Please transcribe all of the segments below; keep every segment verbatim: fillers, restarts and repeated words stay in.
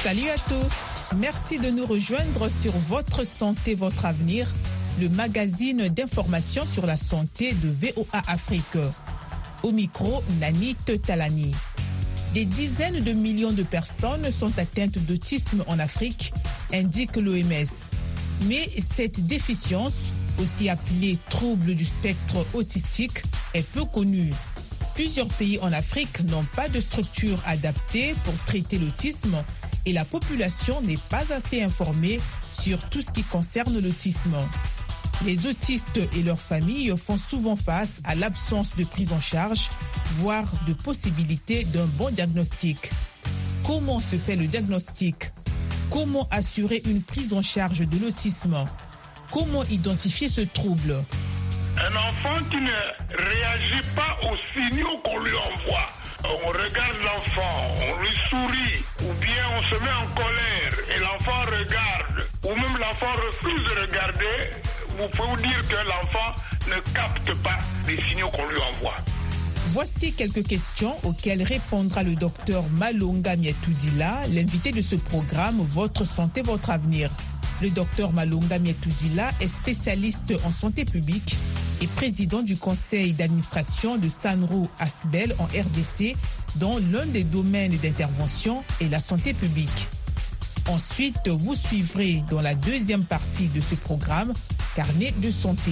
Salut à tous. Merci de nous rejoindre sur Votre Santé, Votre Avenir, le magazine d'information sur la santé de V O A Afrique. Au micro, Nanit Talani. Des dizaines de millions de personnes sont atteintes d'autisme en Afrique, indique l'O M S. Mais cette déficience, aussi appelée trouble du spectre autistique, est peu connue. Plusieurs pays en Afrique n'ont pas de structure adaptée pour traiter l'autisme et la population n'est pas assez informée sur tout ce qui concerne l'autisme. Les autistes et leurs familles font souvent face à l'absence de prise en charge, voire de possibilité d'un bon diagnostic. Comment se fait le diagnostic? Comment assurer une prise en charge de l'autisme? Comment identifier ce trouble? Un enfant qui ne réagit pas aux signaux qu'on lui envoie. On regarde l'enfant, on lui sourit, ou bien on se met en colère et l'enfant regarde, ou même l'enfant refuse de regarder, vous pouvez vous dire que l'enfant ne capte pas les signaux qu'on lui envoie. Voici quelques questions auxquelles répondra le docteur Malonga Mietoudila, l'invité de ce programme Votre Santé, Votre Avenir. Le docteur Malonga Mietoudila est spécialiste en santé publique et président du conseil d'administration de Sanro Asbel en R D C, dont l'un des domaines d'intervention est la santé publique. Ensuite, vous suivrez dans la deuxième partie de ce programme, Carnet de santé.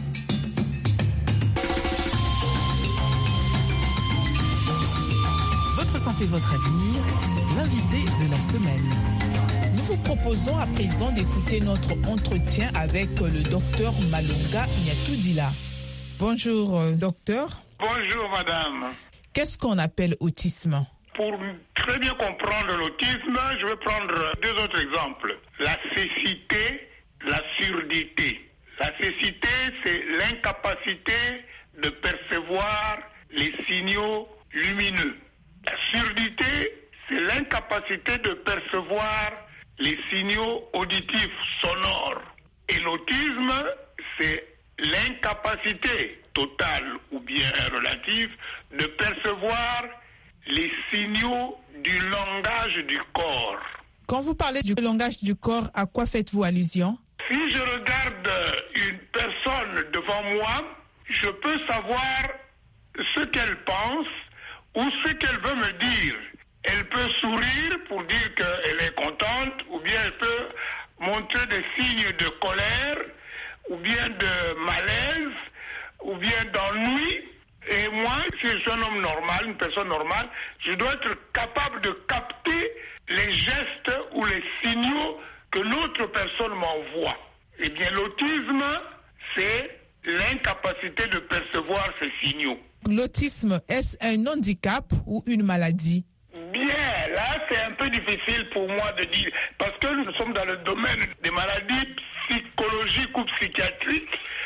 Votre santé, votre avenir, l'invité de la semaine. Nous vous proposons à présent d'écouter notre entretien avec le docteur Malonga Mietoudila. Bonjour, euh, docteur. Bonjour, madame. Qu'est-ce qu'on appelle autisme? Pour très bien comprendre l'autisme, je vais prendre deux autres exemples. La cécité, la surdité. La cécité, c'est l'incapacité de percevoir les signaux lumineux. La surdité, c'est l'incapacité de percevoir les signaux auditifs sonores. Et l'autisme, c'est l'incapacité totale ou bien relative de percevoir les signaux du langage du corps. Quand vous parlez du langage du corps, à quoi faites-vous allusion? Si je regarde une personne devant moi, je peux savoir ce qu'elle pense ou ce qu'elle veut me dire. Elle peut sourire pour dire qu'elle est contente, ou bien elle peut montrer des signes de colère, ou bien de malaise, ou bien d'ennui. Et moi, si je suis un homme normal, une personne normale, je dois être capable de capter les gestes ou les signaux que l'autre personne m'envoie. Eh bien, l'autisme, c'est l'incapacité de percevoir ces signaux. L'autisme, est-ce un handicap ou une maladie? Bien, là, c'est un peu difficile pour moi de dire, parce que nous sommes dans le domaine des maladies psychologiques ou psychiatriques,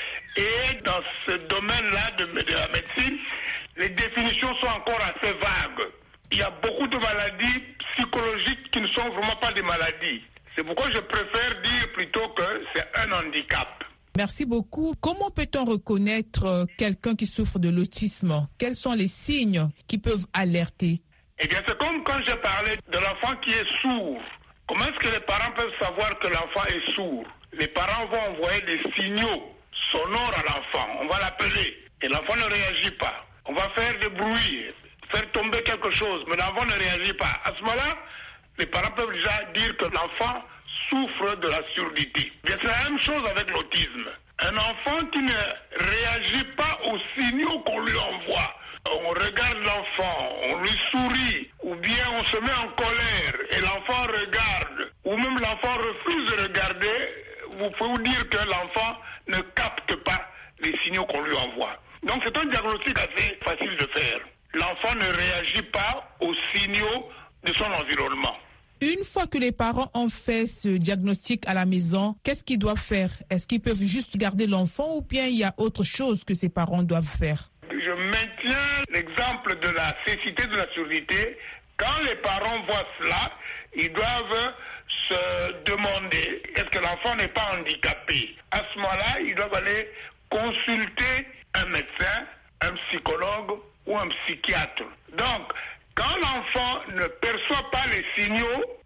et dans ce domaine-là de, de la médecine, les définitions sont encore assez vagues. Il y a beaucoup de maladies psychologiques qui ne sont vraiment pas des maladies. C'est pourquoi je préfère dire plutôt que c'est un handicap. Merci beaucoup. Comment peut-on reconnaître quelqu'un qui souffre de l'autisme? Quels sont les signes qui peuvent alerter? Eh bien, c'est comme quand j'ai parlé de l'enfant qui est sourd. Comment est-ce que les parents peuvent savoir que l'enfant est sourd? Les parents vont envoyer des signaux sonores à l'enfant. On va l'appeler et l'enfant ne réagit pas. On va faire des bruits, faire tomber quelque chose, mais l'enfant ne réagit pas. À ce moment-là, les parents peuvent déjà dire que l'enfant souffre de la surdité. C'est la même chose avec l'autisme. Un enfant qui ne réagit pas aux signaux qu'on lui envoie. On regarde l'enfant, on lui sourit, ou bien on se met en colère et l'enfant regarde, ou même l'enfant refuse de regarder, vous pouvez vous dire que l'enfant ne capte pas les signaux qu'on lui envoie. Donc c'est un diagnostic assez facile de faire. L'enfant ne réagit pas aux signaux de son environnement. Une fois que les parents ont fait ce diagnostic à la maison, qu'est-ce qu'ils doivent faire? Est-ce qu'ils peuvent juste garder l'enfant ou bien il y a autre chose que ces parents doivent faire? Je maintiens l'exemple de la cécité, de la surdité. Quand les parents voient cela, ils doivent se demander est-ce que l'enfant n'est pas handicapé. À ce moment-là, ils doivent aller consulter un médecin, un psychologue ou un psychiatre. Donc, quand l'enfant ne perçoit pas les signaux,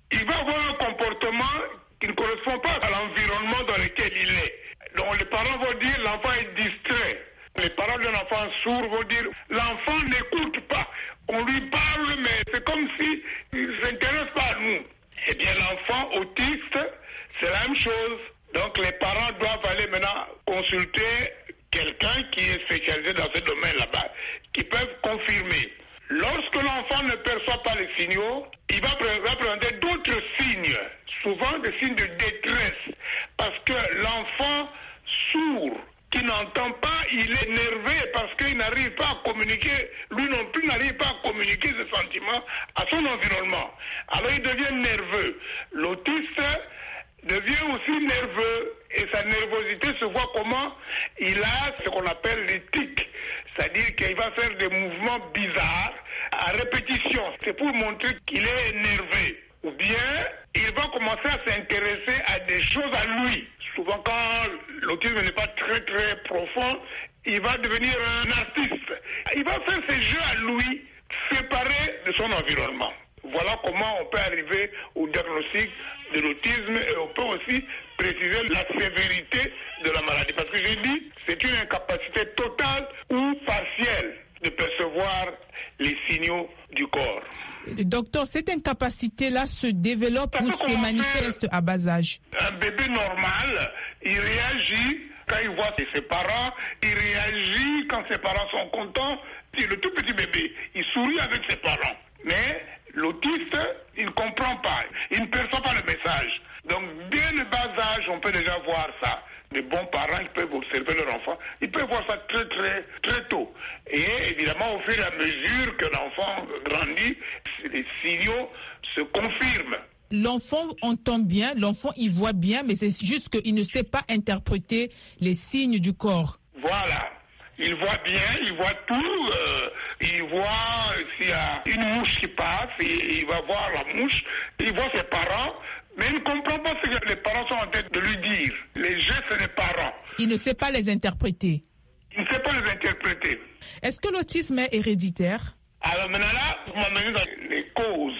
il va avoir un comportement qui ne correspond pas à l'environnement dans lequel il est. Donc les parents vont dire l'enfant est distrait. Les parents d'un enfant sourd vont dire l'enfant n'écoute pas. On lui parle, mais c'est comme si il ne s'intéresse pas à nous. Eh bien, l'enfant autiste, c'est la même chose. Donc les parents doivent aller maintenant consulter quelqu'un qui est spécialisé dans ce domaine là-bas, qui peuvent confirmer. Lorsque l'enfant ne perçoit pas les signaux, il va présenter d'autres signes, souvent des signes de détresse, parce que l'enfant sourd qui n'entend pas, il est nerveux parce qu'il n'arrive pas à communiquer, lui non plus n'arrive pas à communiquer ses sentiments à son environnement. Alors il devient nerveux. L'autiste devient aussi nerveux et sa nervosité se voit comment il a ce qu'on appelle les tics, c'est-à-dire qu'il va faire des mouvements bizarres à répétition. C'est pour montrer qu'il est énervé. Ou bien il va commencer à s'intéresser à des choses à lui. Souvent quand l'autisme n'est pas très très profond, il va devenir un artiste. Il va faire ses jeux à lui, séparés de son environnement. Voilà comment on peut arriver au diagnostic de l'autisme et on peut aussi préciser la sévérité de la maladie. Parce que j'ai dit, c'est une incapacité totale ou partielle de percevoir les signaux du corps. Docteur, cette incapacité-là se développe ou se manifeste à bas âge? Un bébé normal, il réagit quand il voit ses parents, il réagit quand ses parents sont contents. Le tout petit bébé, il sourit avec ses parents. Mais l'autiste, il ne comprend pas, il ne perçoit pas le message. Donc, dès le bas âge, on peut déjà voir ça. Les bons parents, ils peuvent observer leur enfant. Ils peuvent voir ça très, très, très tôt. Et évidemment, au fur et à mesure que l'enfant grandit, les signaux se confirment. L'enfant entend bien, l'enfant il voit bien, mais c'est juste qu'il ne sait pas interpréter les signes du corps. Voilà. Il voit bien, il voit tout. Euh, il voit s'il y a une mouche qui passe, il, il va voir la mouche. Il voit ses parents. Mais il ne comprend pas ce que les parents sont en train de lui dire. Les gestes des parents. Il ne sait pas les interpréter. Il ne sait pas les interpréter. Est-ce que l'autisme est héréditaire? Alors maintenant là, vous m'amenez dans les causes.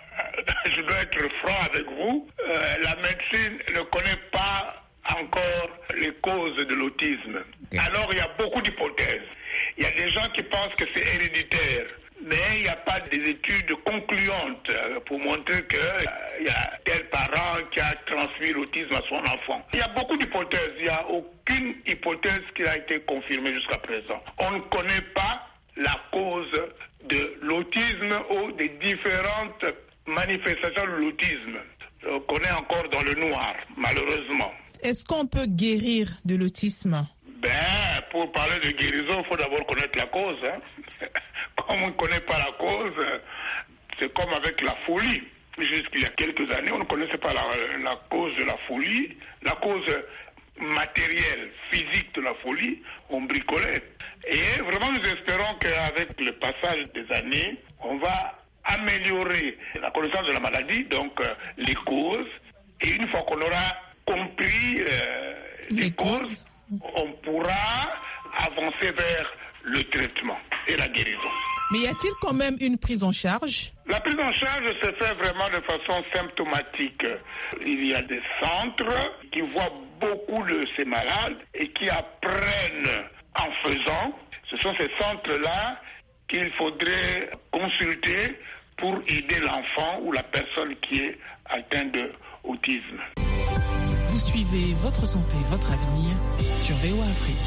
Je dois être franc avec vous. Euh, la médecine ne connaît pas encore les causes de l'autisme. Okay. Alors il y a beaucoup d'hypothèses. Il y a des gens qui pensent que c'est héréditaire. Mais il n'y a pas des études concluantes pour montrer qu'il euh, y a tel parent qui a transmis l'autisme à son enfant. Il y a beaucoup d'hypothèses. Il n'y a aucune hypothèse qui a été confirmée jusqu'à présent. On ne connaît pas la cause de l'autisme ou des différentes manifestations de l'autisme. On connaît encore dans le noir, malheureusement. Est-ce qu'on peut guérir de l'autisme? Ben, pour parler de guérison, il faut d'abord connaître la cause. Hein. Comme on ne connaît pas la cause, c'est comme avec la folie. Jusqu'il y a quelques années, on ne connaissait pas la, la cause de la folie, la cause matérielle, physique de la folie, on bricolait. Et vraiment, nous espérons qu'avec le passage des années, on va améliorer la connaissance de la maladie, donc euh, les causes. Et une fois qu'on aura compris euh, les, les causes, causes, on pourra avancer vers le traitement et la guérison. Mais y a-t-il quand même une prise en charge? La prise en charge se fait vraiment de façon symptomatique. Il y a des centres qui voient beaucoup de ces malades et qui apprennent en faisant. Ce sont ces centres-là qu'il faudrait consulter pour aider l'enfant ou la personne qui est atteinte d'autisme. Vous suivez Votre Santé, Votre Avenir sur V O A Afrique.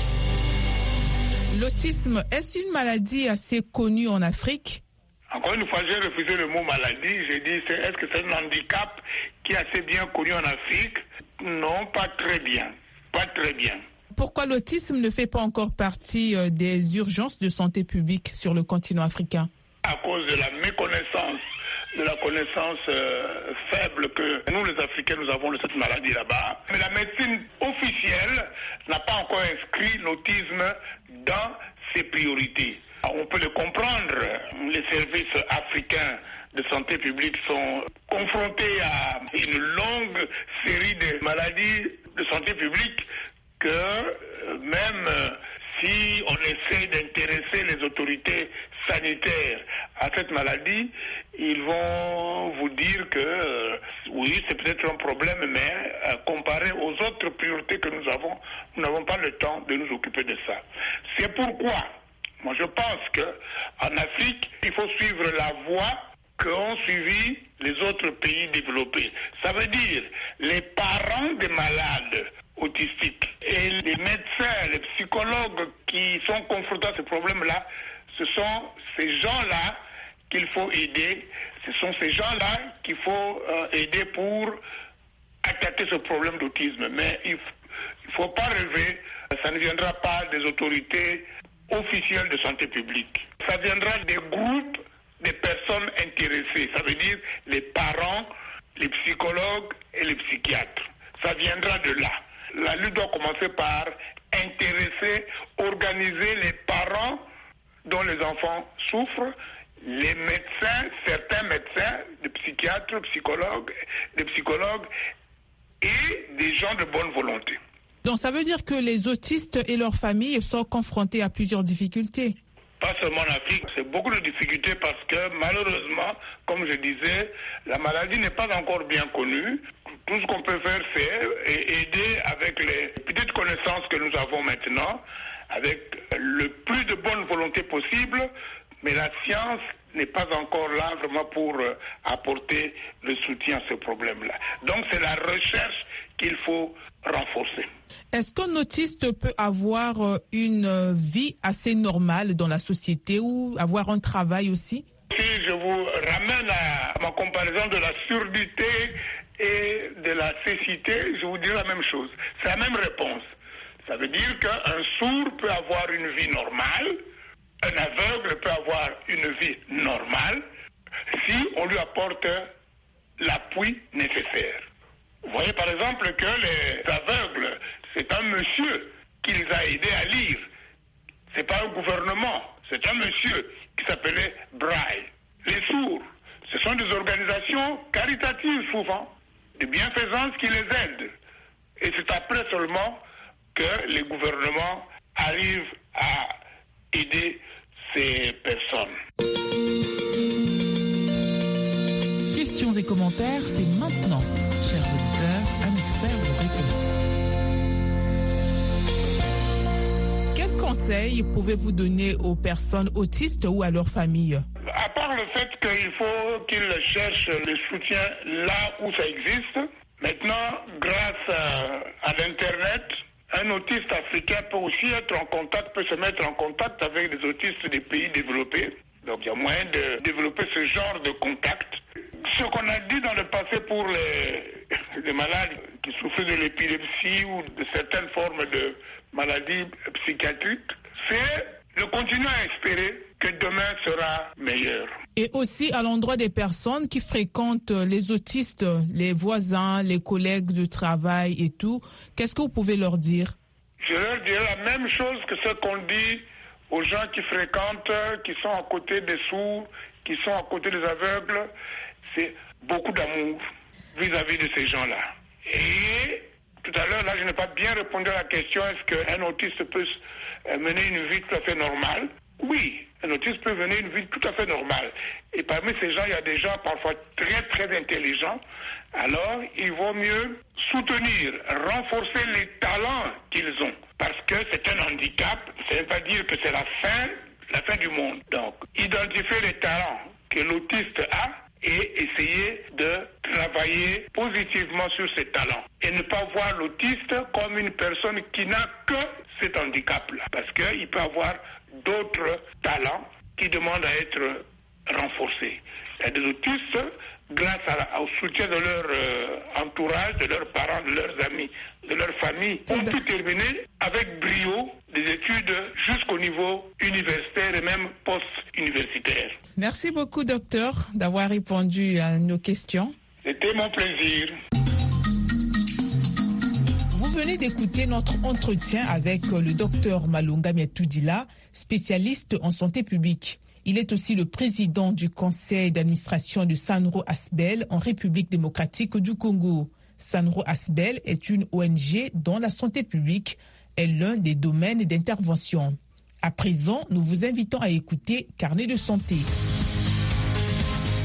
L'autisme, est-ce une maladie assez connue en Afrique? Encore une fois, j'ai refusé le mot maladie. J'ai dit, c'est, est-ce que c'est un handicap qui est assez bien connu en Afrique? Non, pas très bien. Pas très bien. Pourquoi l'autisme ne fait pas encore partie des urgences de santé publique sur le continent africain? À cause de la méconnaissance, de la connaissance euh, faible que nous, les Africains, nous avons de cette maladie là-bas. Mais la médecine officielle n'a pas encore inscrit l'autisme dans ses priorités. On peut le comprendre. Les services africains de santé publique sont confrontés à une longue série de maladies de santé publique que même si on essaie d'intéresser les autorités sanitaires à cette maladie, ils vont vous dire que euh, oui, c'est peut-être un problème, mais euh, comparé aux autres priorités que nous avons, nous n'avons pas le temps de nous occuper de ça. C'est pourquoi, moi je pense qu'en Afrique, il faut suivre la voie qu'ont suivi les autres pays développés. Ça veut dire les parents des malades autistiques et les médecins, les psychologues qui sont confrontés à ce problème-là, ce sont ces gens-là qu'il faut aider. Ce sont ces gens-là qu'il faut euh, aider pour attaquer ce problème d'autisme. Mais il ne faut pas rêver, ça ne viendra pas des autorités officielles de santé publique. Ça viendra des groupes des personnes intéressées. Ça veut dire les parents, les psychologues et les psychiatres. Ça viendra de là. La lutte doit commencer par intéresser, organiser les parents dont les enfants souffrent, les médecins, certains médecins, des psychiatres, psychologues, des psychologues et des gens de bonne volonté. Donc ça veut dire que les autistes et leurs familles sont confrontés à plusieurs difficultés. Pas seulement en Afrique, c'est beaucoup de difficultés parce que malheureusement, comme je disais, la maladie n'est pas encore bien connue. Tout ce qu'on peut faire, c'est aider avec les petites connaissances que nous avons maintenant, avec le plus de bonne volonté possible, mais la science n'est pas encore là vraiment pour apporter le soutien à ce problème-là. Donc c'est la recherche qu'il faut renforcer. Est-ce qu'un autiste peut avoir une vie assez normale dans la société ou avoir un travail aussi? Si je vous ramène à ma comparaison de la surdité et de la cécité, je vous dirai la même chose. C'est la même réponse. Ça veut dire qu'un sourd peut avoir une vie normale, un aveugle peut avoir une vie normale si on lui apporte l'appui nécessaire. Vous voyez par exemple que les aveugles, c'est un monsieur qui les a aidés à lire. C'est pas un gouvernement, c'est un monsieur qui s'appelait Braille. Les sourds, ce sont des organisations caritatives souvent, de bienfaisance qui les aident. Et c'est après seulement que les gouvernements arrivent à aider ces personnes. Questions et commentaires, c'est maintenant. Chers auditeurs, un expert vous répond. Quels conseils pouvez-vous donner aux personnes autistes ou à leur famille? À part le fait qu'il faut qu'ils cherchent le soutien là où ça existe, maintenant, grâce à, à l'Internet, un autiste africain peut aussi être en contact, peut se mettre en contact avec des autistes des pays développés. Donc il y a moyen de développer ce genre de contact. Ce qu'on a dit dans le passé pour les, les malades qui souffrent de l'épilepsie ou de certaines formes de maladies psychiatriques, c'est de continuer à espérer que demain sera meilleur. Et aussi à l'endroit des personnes qui fréquentent les autistes, les voisins, les collègues de travail et tout, qu'est-ce que vous pouvez leur dire? Je leur dirais la même chose que ce qu'on dit aux gens qui fréquentent, qui sont à côté des sourds, qui sont à côté des aveugles. C'est beaucoup d'amour vis-à-vis de ces gens-là. Et tout à l'heure, là, je n'ai pas bien répondu à la question, est-ce qu'un autiste peut mener une vie tout à fait normale? Oui, un autiste peut mener une vie tout à fait normale. Et parmi ces gens, il y a des gens parfois très, très intelligents. Alors, il vaut mieux soutenir, renforcer les talents qu'ils ont. Parce que c'est un handicap, ça ne veut pas dire que c'est la fin, la fin du monde. Donc, identifier les talents que l'autiste a et essayer de travailler positivement sur ses talents. Et ne pas voir l'autiste comme une personne qui n'a que cet handicap-là. Parce qu'il peut avoir d'autres talents qui demandent à être renforcés. Il y a des autistes, grâce à la, au soutien de leur euh, entourage, de leurs parents, de leurs amis, de leur famille, ont pu terminer avec brio des études jusqu'au niveau universitaire et même post-universitaire. Merci beaucoup, docteur, d'avoir répondu à nos questions. C'était mon plaisir. Vous venez d'écouter notre entretien avec le docteur Malunga Miatoudila, spécialiste en santé publique. Il est aussi le président du conseil d'administration de Sanro Asbel en République démocratique du Congo. Sanro Asbel est une O N G dont la santé publique est l'un des domaines d'intervention. À présent, nous vous invitons à écouter Carnet de santé.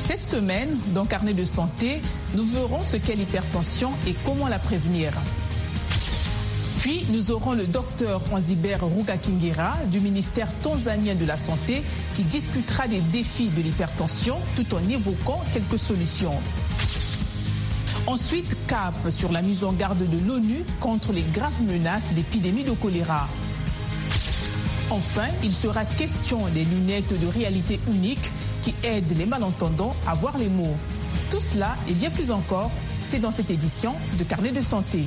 Cette semaine, dans Carnet de santé, nous verrons ce qu'est l'hypertension et comment la prévenir. Puis, nous aurons le docteur Wanzibert Rugakingira du ministère tanzanien de la Santé qui discutera des défis de l'hypertension tout en évoquant quelques solutions. Ensuite, cap sur la mise en garde de l'ONU contre les graves menaces d'épidémie de choléra. Enfin, il sera question des lunettes de réalité unique qui aident les malentendants à voir les mots. Tout cela et bien plus encore, c'est dans cette édition de Carnet de santé.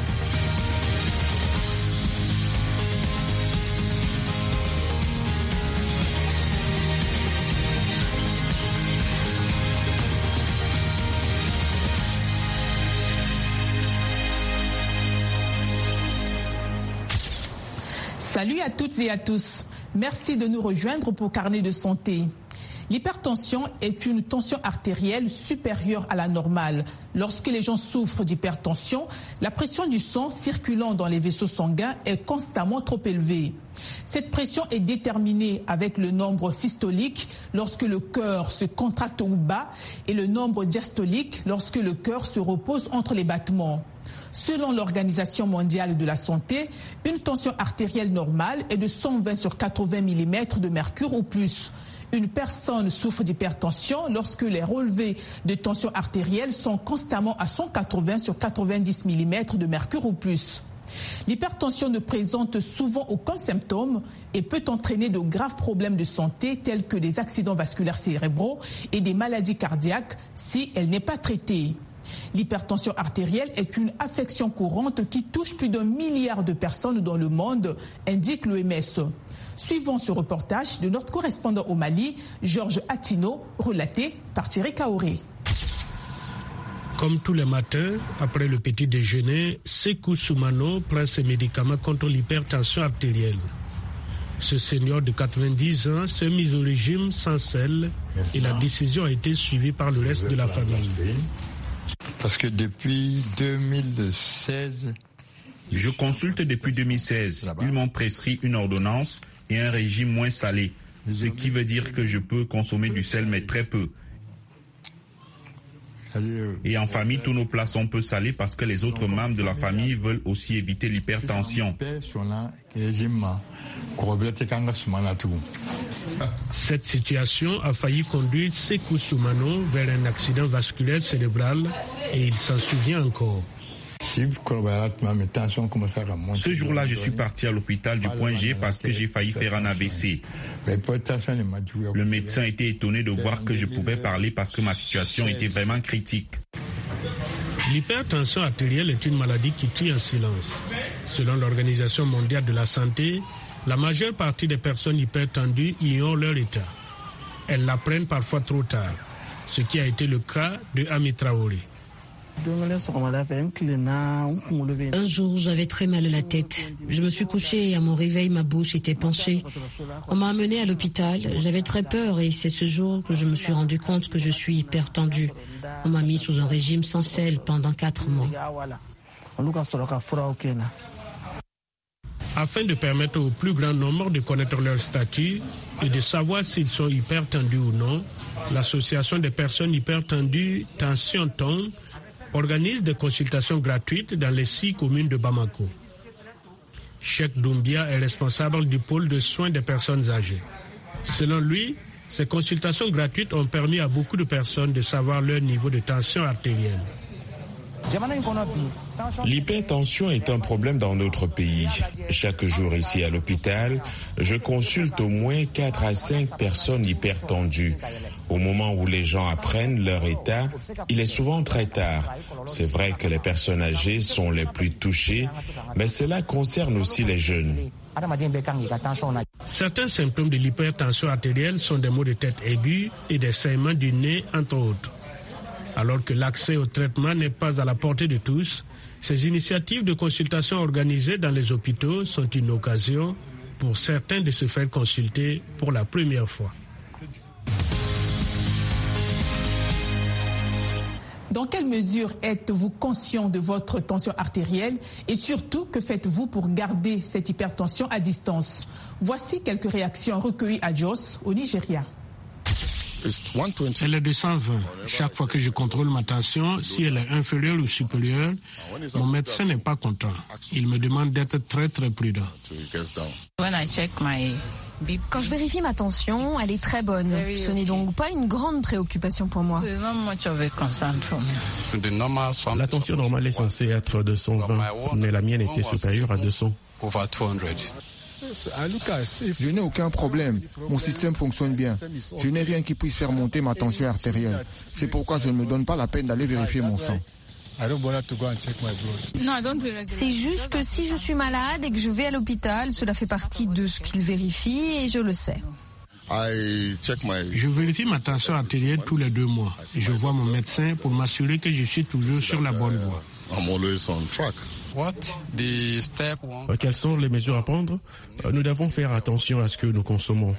Salut à toutes et à tous. Merci de nous rejoindre pour Carnet de santé. L'hypertension est une tension artérielle supérieure à la normale. Lorsque les gens souffrent d'hypertension, la pression du sang circulant dans les vaisseaux sanguins est constamment trop élevée. Cette pression est déterminée avec le nombre systolique lorsque le cœur se contracte ou bat et le nombre diastolique lorsque le cœur se repose entre les battements. Selon l'Organisation mondiale de la santé, une tension artérielle normale est de cent vingt sur quatre-vingts millimètres de mercure ou plus. Une personne souffre d'hypertension lorsque les relevés de tension artérielle sont constamment à cent quatre-vingts sur quatre-vingt-dix millimètres de mercure ou plus. L'hypertension ne présente souvent aucun symptôme et peut entraîner de graves problèmes de santé tels que des accidents vasculaires cérébraux et des maladies cardiaques si elle n'est pas traitée. L'hypertension artérielle est une affection courante qui touche plus d'un milliard de personnes dans le monde, indique l'O M S. Suivons ce reportage de notre correspondant au Mali, Georges Attino, relaté par Thierry Kaoré. Comme tous les matins, après le petit déjeuner, Sekou Soumano prend ses médicaments contre l'hypertension artérielle. Ce senior de quatre-vingt-dix ans s'est mis au régime sans sel et la décision a été suivie par le reste de la famille. Parce que depuis deux mille seize... Je consulte depuis deux mille seize. Ils m'ont prescrit une ordonnance et un régime moins salé, ce qui veut dire que je peux consommer du sel mais très peu. Et en famille, tous nos plats sont peu salés parce que les autres membres de la famille veulent aussi éviter l'hypertension. Cette situation a failli conduire Sekou Soumano vers un accident vasculaire cérébral et il s'en souvient encore. Ce jour-là, je suis parti à l'hôpital du Point G parce que j'ai failli faire un A V C. Le médecin était étonné de voir que je pouvais parler parce que ma situation était vraiment critique. L'hypertension artérielle est une maladie qui tue en silence. Selon l'Organisation mondiale de la santé, la majeure partie des personnes hypertendues ignorent leur état. Elles l'apprennent parfois trop tard, ce qui a été le cas de Ami Traoré. Un jour, j'avais très mal à la tête. Je me suis couché et à mon réveil, ma bouche était penchée. On m'a amené à l'hôpital. J'avais très peur et c'est ce jour que je me suis rendu compte que je suis hypertendue. On m'a mis sous un régime sans sel pendant quatre mois. Afin de permettre au plus grand nombre de connaître leur statut et de savoir s'ils sont hypertendus ou non, l'Association des personnes hypertendues Tension Ton organise des consultations gratuites dans les six communes de Bamako. Cheikh Doumbia est responsable du pôle de soins des personnes âgées. Selon lui, ces consultations gratuites ont permis à beaucoup de personnes de savoir leur niveau de tension artérielle. L'hypertension est un problème dans notre pays. Chaque jour ici à l'hôpital, je consulte au moins quatre à cinq personnes hypertendues. Au moment où les gens apprennent leur état, il est souvent très tard. C'est vrai que les personnes âgées sont les plus touchées, mais cela concerne aussi les jeunes. Certains symptômes de l'hypertension artérielle sont des maux de tête aigus et des saignements du nez, entre autres. Alors que l'accès au traitement n'est pas à la portée de tous, ces initiatives de consultation organisées dans les hôpitaux sont une occasion pour certains de se faire consulter pour la première fois. Dans quelle mesure êtes-vous conscient de votre tension artérielle et surtout, que faites-vous pour garder cette hypertension à distance? Voici quelques réactions recueillies à Jos, au Nigeria. Elle est de cent vingt. Chaque fois que je contrôle ma tension, si elle est inférieure ou supérieure, mon médecin n'est pas content. Il me demande d'être très très prudent. Quand je vérifie ma tension, elle est très bonne. Ce n'est donc pas une grande préoccupation pour moi. La tension normale est censée être de cent vingt, mais la mienne était supérieure à deux cents. Je n'ai aucun problème. Mon système fonctionne bien. Je n'ai rien qui puisse faire monter ma tension artérielle. C'est pourquoi je ne me donne pas la peine d'aller vérifier mon sang. C'est juste que si je suis malade et que je vais à l'hôpital, cela fait partie de ce qu'ils vérifient et je le sais. Je vérifie ma tension artérielle tous les deux mois. Je vois mon médecin pour m'assurer que je suis toujours sur la bonne voie. Quelles sont les mesures à prendre? Nous devons faire attention à ce que nous consommons.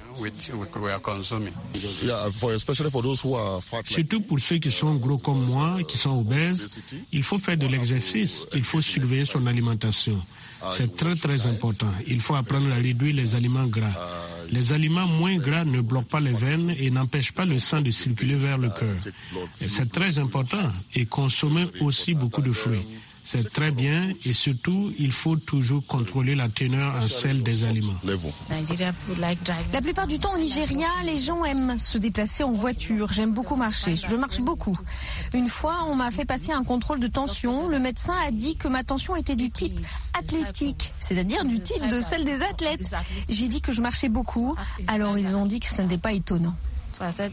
Surtout pour ceux qui sont gros comme moi, qui sont obèses, il faut faire de l'exercice, il faut surveiller son alimentation. C'est très très important. Il faut apprendre à réduire les aliments gras. Les aliments moins gras ne bloquent pas les veines et n'empêchent pas le sang de circuler vers le cœur. Et c'est très important. Et consommer aussi beaucoup de fruits. C'est très bien et surtout, il faut toujours contrôler la teneur en sel des aliments. La plupart du temps au Nigeria, les gens aiment se déplacer en voiture. J'aime beaucoup marcher. Je marche beaucoup. Une fois, on m'a fait passer un contrôle de tension. Le médecin a dit que ma tension était du type athlétique, c'est-à-dire du type de celle des athlètes. J'ai dit que je marchais beaucoup. Alors ils ont dit que ce n'était pas étonnant. C'est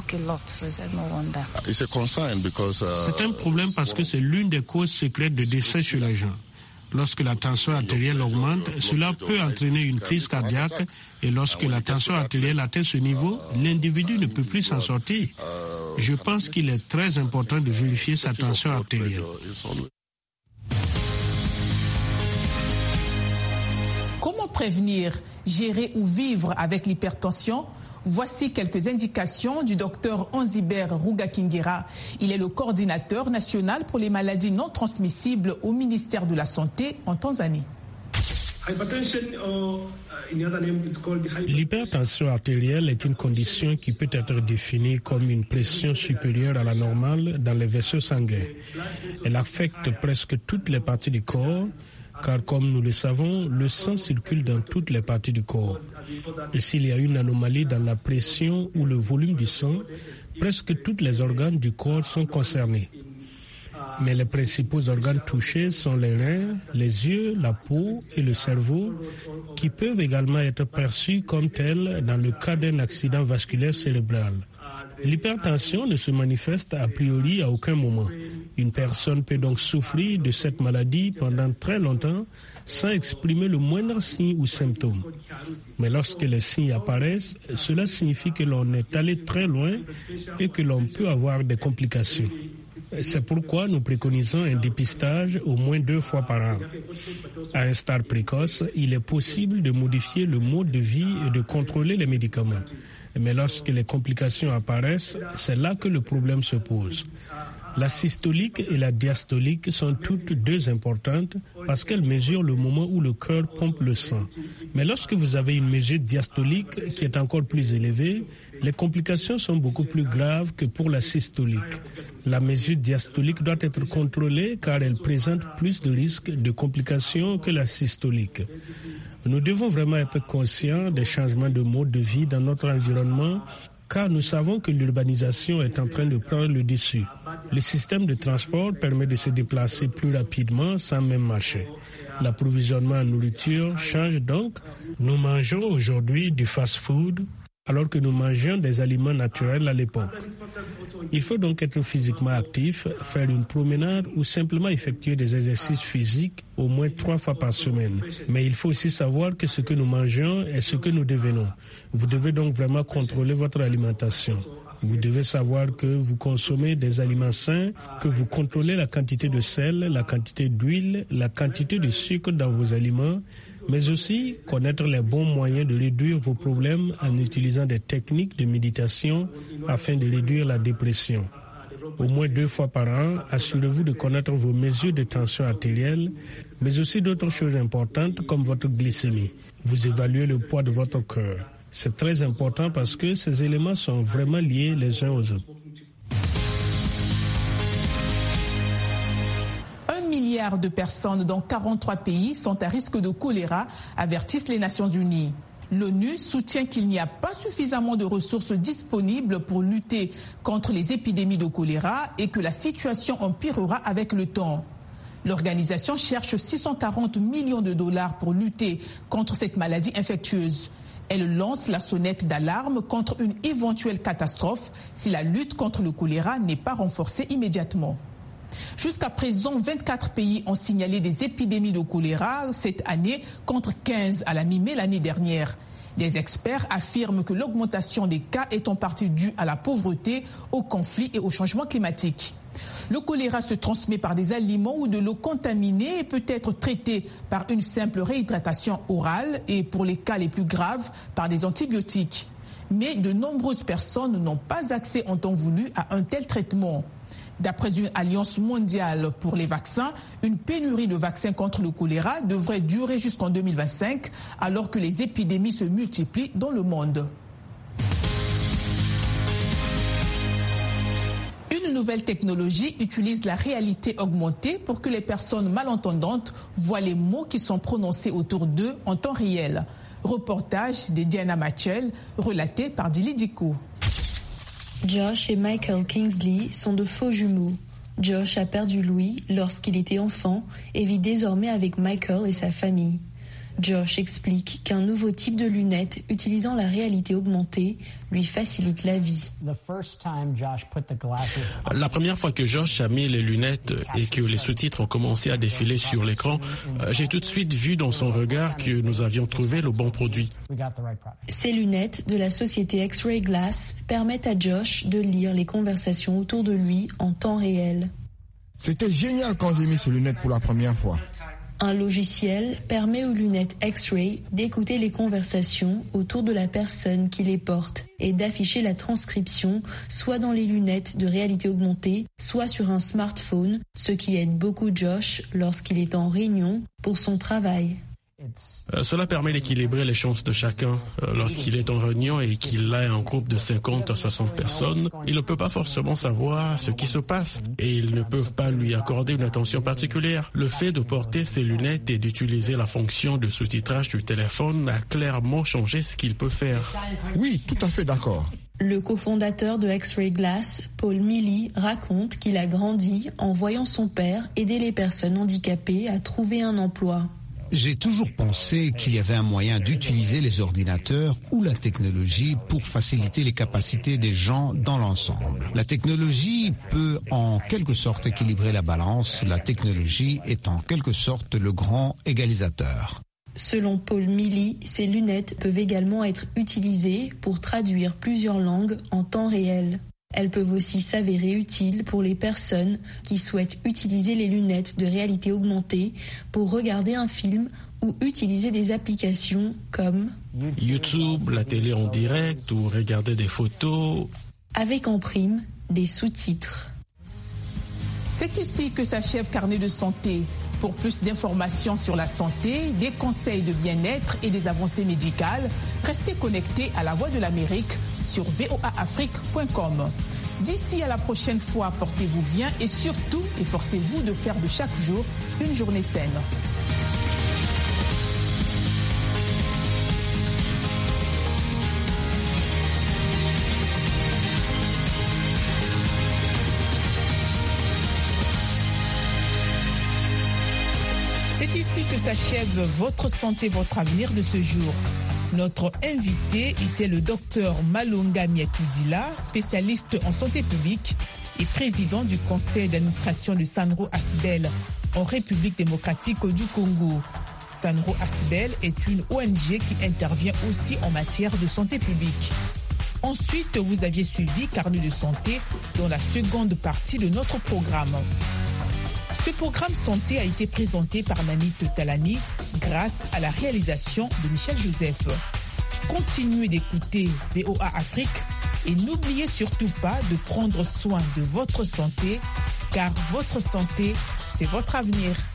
un problème parce que c'est l'une des causes secrètes de décès chez les gens. Lorsque la tension artérielle augmente, cela peut entraîner une crise cardiaque et lorsque la tension artérielle atteint ce niveau, l'individu ne peut plus s'en sortir. Je pense qu'il est très important de vérifier sa tension artérielle. Comment prévenir, gérer ou vivre avec l'hypertension ? Voici quelques indications du docteur Onziber Rugakingira. Il est le coordinateur national pour les maladies non transmissibles au ministère de la Santé en Tanzanie. L'hypertension artérielle est une condition qui peut être définie comme une pression supérieure à la normale dans les vaisseaux sanguins. Elle affecte presque toutes les parties du corps, car comme nous le savons, le sang circule dans toutes les parties du corps. Et s'il y a une anomalie dans la pression ou le volume du sang, presque tous les organes du corps sont concernés. Mais les principaux organes touchés sont les reins, les yeux, la peau et le cerveau, qui peuvent également être perçus comme tels dans le cas d'un accident vasculaire cérébral. L'hypertension ne se manifeste a priori à aucun moment. Une personne peut donc souffrir de cette maladie pendant très longtemps sans exprimer le moindre signe ou symptôme. Mais lorsque les signes apparaissent, cela signifie que l'on est allé très loin et que l'on peut avoir des complications. C'est pourquoi nous préconisons un dépistage au moins deux fois par an. À un stade précoce, il est possible de modifier le mode de vie et de contrôler les médicaments. Mais lorsque les complications apparaissent, c'est là que le problème se pose. La systolique et la diastolique sont toutes deux importantes parce qu'elles mesurent le moment où le cœur pompe le sang. Mais lorsque vous avez une mesure diastolique qui est encore plus élevée, les complications sont beaucoup plus graves que pour la systolique. La mesure diastolique doit être contrôlée car elle présente plus de risques de complications que la systolique. Nous devons vraiment être conscients des changements de mode de vie dans notre environnement car nous savons que l'urbanisation est en train de prendre le dessus. Le système de transport permet de se déplacer plus rapidement sans même marcher. L'approvisionnement en nourriture change donc. Nous mangeons aujourd'hui du fast-food alors que nous mangions des aliments naturels à l'époque. Il faut donc être physiquement actif, faire une promenade ou simplement effectuer des exercices physiques au moins trois fois par semaine. Mais il faut aussi savoir que ce que nous mangeons est ce que nous devenons. Vous devez donc vraiment contrôler votre alimentation. Vous devez savoir que vous consommez des aliments sains, que vous contrôlez la quantité de sel, la quantité d'huile, la quantité de sucre dans vos aliments, mais aussi connaître les bons moyens de réduire vos problèmes en utilisant des techniques de méditation afin de réduire la dépression. Au moins deux fois par an, assurez-vous de connaître vos mesures de tension artérielle, mais aussi d'autres choses importantes comme votre glycémie. Vous évaluez le poids de votre cœur. C'est très important parce que ces éléments sont vraiment liés les uns aux autres. Un milliard de personnes dans quarante-trois pays sont à risque de choléra, avertissent les Nations Unies. L'ONU soutient qu'il n'y a pas suffisamment de ressources disponibles pour lutter contre les épidémies de choléra et que la situation empirera avec le temps. L'organisation cherche six cent quarante millions de dollars pour lutter contre cette maladie infectieuse. Elle lance la sonnette d'alarme contre une éventuelle catastrophe si la lutte contre le choléra n'est pas renforcée immédiatement. Jusqu'à présent, vingt-quatre pays ont signalé des épidémies de choléra cette année contre quinze à la mi-mai l'année dernière. Des experts affirment que l'augmentation des cas est en partie due à la pauvreté, au conflit et au changement climatique. Le choléra se transmet par des aliments ou de l'eau contaminée et peut être traité par une simple réhydratation orale et, pour les cas les plus graves, par des antibiotiques. Mais de nombreuses personnes n'ont pas accès en temps voulu à un tel traitement. D'après une alliance mondiale pour les vaccins, une pénurie de vaccins contre le choléra devrait durer jusqu'en deux mille vingt-cinq, alors que les épidémies se multiplient dans le monde. Une nouvelle technologie utilise la réalité augmentée pour que les personnes malentendantes voient les mots qui sont prononcés autour d'eux en temps réel. Reportage de Diana Machel, relaté par Dili Diko. Josh et Michael Kingsley sont de faux jumeaux. Josh a perdu l'ouïe lorsqu'il était enfant et vit désormais avec Michael et sa famille. Josh explique qu'un nouveau type de lunettes utilisant la réalité augmentée lui facilite la vie. La première fois que Josh a mis les lunettes et que les sous-titres ont commencé à défiler sur l'écran, j'ai tout de suite vu dans son regard que nous avions trouvé le bon produit. Ces lunettes de la société X-Ray Glass permettent à Josh de lire les conversations autour de lui en temps réel. C'était génial quand j'ai mis ces lunettes pour la première fois. Un logiciel permet aux lunettes X-Ray d'écouter les conversations autour de la personne qui les porte et d'afficher la transcription soit dans les lunettes de réalité augmentée, soit sur un smartphone, ce qui aide beaucoup Josh lorsqu'il est en réunion pour son travail. Euh, cela permet d'équilibrer les chances de chacun. Euh, lorsqu'il est en réunion et qu'il a un groupe de cinquante à soixante personnes, il ne peut pas forcément savoir ce qui se passe et ils ne peuvent pas lui accorder une attention particulière. Le fait de porter ses lunettes et d'utiliser la fonction de sous-titrage du téléphone a clairement changé ce qu'il peut faire. Oui, tout à fait d'accord. Le cofondateur de X-Ray Glass, Paul Milley, raconte qu'il a grandi en voyant son père aider les personnes handicapées à trouver un emploi. J'ai toujours pensé qu'il y avait un moyen d'utiliser les ordinateurs ou la technologie pour faciliter les capacités des gens dans l'ensemble. La technologie peut en quelque sorte équilibrer la balance. La technologie est en quelque sorte le grand égalisateur. Selon Paul Milley, ces lunettes peuvent également être utilisées pour traduire plusieurs langues en temps réel. Elles peuvent aussi s'avérer utiles pour les personnes qui souhaitent utiliser les lunettes de réalité augmentée pour regarder un film ou utiliser des applications comme YouTube, la télé en direct ou regarder des photos. Avec en prime des sous-titres. C'est ici que s'achève Carnet de santé. Pour plus d'informations sur la santé, des conseils de bien-être et des avancées médicales, restez connectés à La Voix de l'Amérique sur v o a afrique point com. D'ici à la prochaine fois, portez-vous bien et surtout, efforcez-vous de faire de chaque jour une journée saine. C'est ici que s'achève Votre santé, votre avenir de ce jour. Notre invité était le docteur Malonga Miakoudila, spécialiste en santé publique et président du conseil d'administration de Sanro Asbel en République démocratique du Congo. Sanro Asbel est une O N G qui intervient aussi en matière de santé publique. Ensuite, vous aviez suivi Carnet de santé dans la seconde partie de notre programme. Ce programme santé a été présenté par Nanit Talani grâce à la réalisation de Michel Joseph. Continuez d'écouter V O A Afrique et n'oubliez surtout pas de prendre soin de votre santé car votre santé, c'est votre avenir.